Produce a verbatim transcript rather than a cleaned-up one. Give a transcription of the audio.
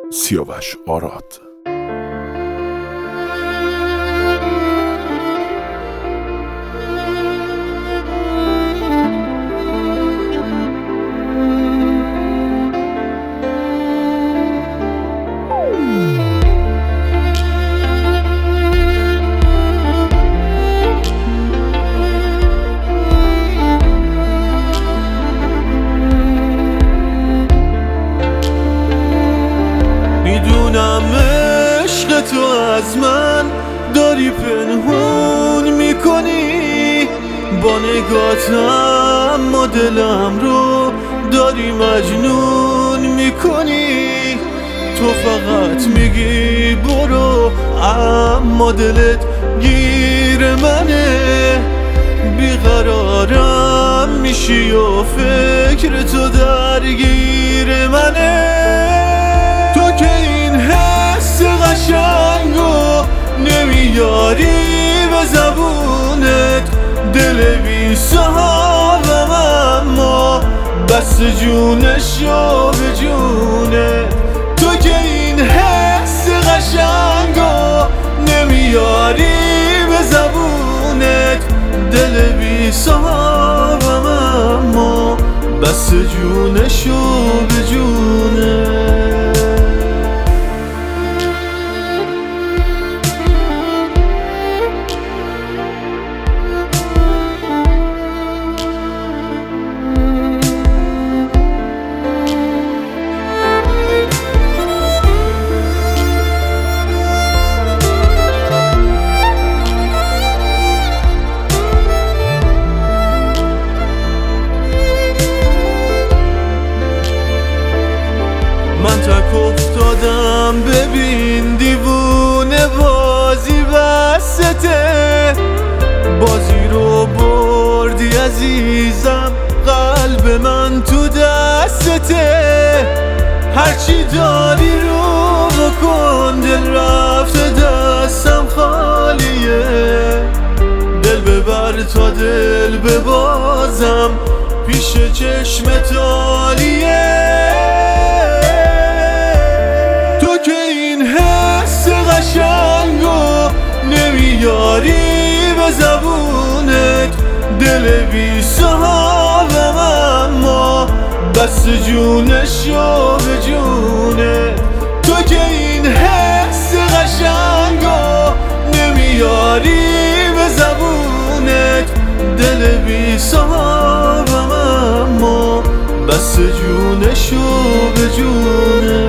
سیاوش آراد. میدونم عشق تو از من داری پنهون میکنی، با نگاتم اما دلم رو داری مجنون میکنی. تو فقط میگی برو اما دلت گیر منه، بیقرارم میشی و فکر تو درگیر منه. تو که این حس قشنگو نمیاری به زبونت، دل بی صاحبم اما بس جونشو به جونت. تو که این حس قشنگو نمیاری به زبونت، دل بی صاحبم اما بس جونشو به جونت. من تک افتادم ببین دیوونه بازی بسته، بازی رو بردی عزیزم، قلب من تو دستته. هرچی داری رو بکن، دل رفته دستم خالیه، دل ببر تا دل ببازم پیش چشمت عالیه. قشنگو نمیاری به زبونت، دل بی صاحبم اما بس جونشو به جونت. تو که این حس قشنگو نمیاری به زبونت، دل بی صاحبم اما بس جونشو به جونت.